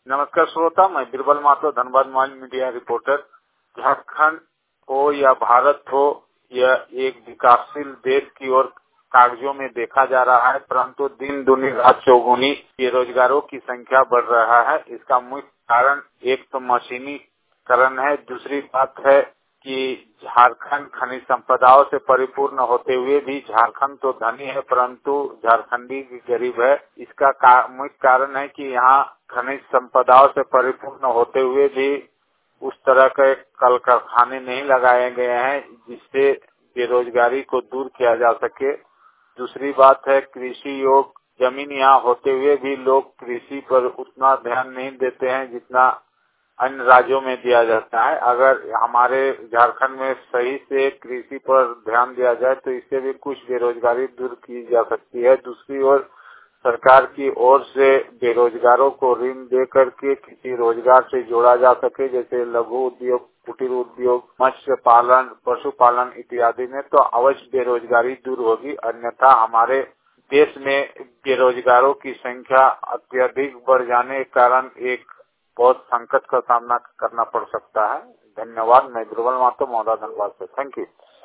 नमस्कार श्रोता, मैं Birbal Mato, Dhanbad mobile media reporter. Jharkhand हो या भारत हो, यह एक विकासशील देश की ओर कागजों में देखा जा रहा है, परंतु दिन दुनी रात चौगुनी बेरोजगारों की संख्या बढ़ रहा है। इसका मुख्य कारण एक तो मशीनीकरण है, दूसरी बात है कि झारखंड खनिज संपदाओं से परिपूर्ण होते हुए भी झारखंड तो धनी है, परंतु झारखंडी गरीब है। इसका मुख्य कारण है कि यहाँ खनिज संपदाओं से परिपूर्ण होते हुए भी उस तरह के कल कारखाने नहीं लगाए गए हैं जिससे बेरोजगारी को दूर किया जा सके। दूसरी बात है कृषि योग जमीन यहाँ होते हुए भी लोग कृषि पर उतना ध्यान नहीं देते हैं जितना अन्य राज्यों में दिया जाता है। अगर हमारे झारखंड में सही से कृषि पर ध्यान दिया जाए तो इससे भी कुछ बेरोजगारी दूर की जा सकती है। दूसरी ओर सरकार की ओर से बेरोजगारों को ऋण दे करके किसी रोजगार से जोड़ा जा सके, जैसे लघु उद्योग, कुटीर उद्योग, मत्स्य पालन, पशुपालन इत्यादि में, तो अवश्य बेरोजगारी दूर होगी। अन्यथा हमारे देश में बेरोजगारों की संख्या अत्यधिक बढ़ जाने के कारण एक बहुत संकट का सामना करना पड़ सकता है। धन्यवाद। मैं बीरबल मातो, मौदा, धनबाद से। Thank you.